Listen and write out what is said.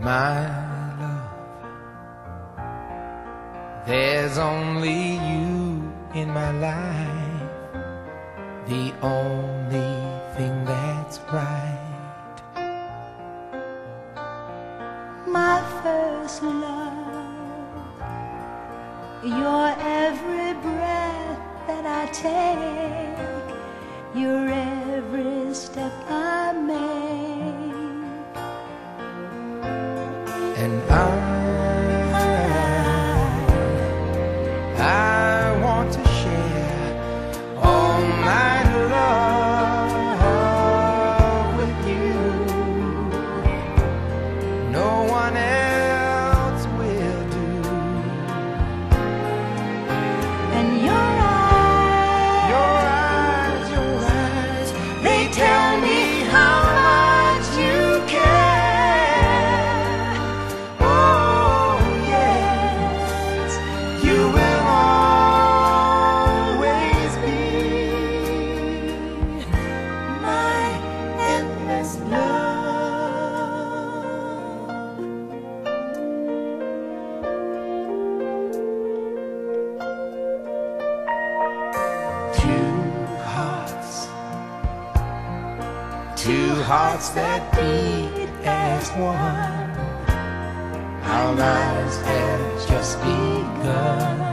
My love, there's only you in my life, the only thing that's right. My first love, your every breath that I take, your every step I make. And I want to share all my love with you. No one else will do. And your eyes, they tell me how much you care. Oh yes, you will always be my endless love. Two hearts that beat as one. Our lives have just begun.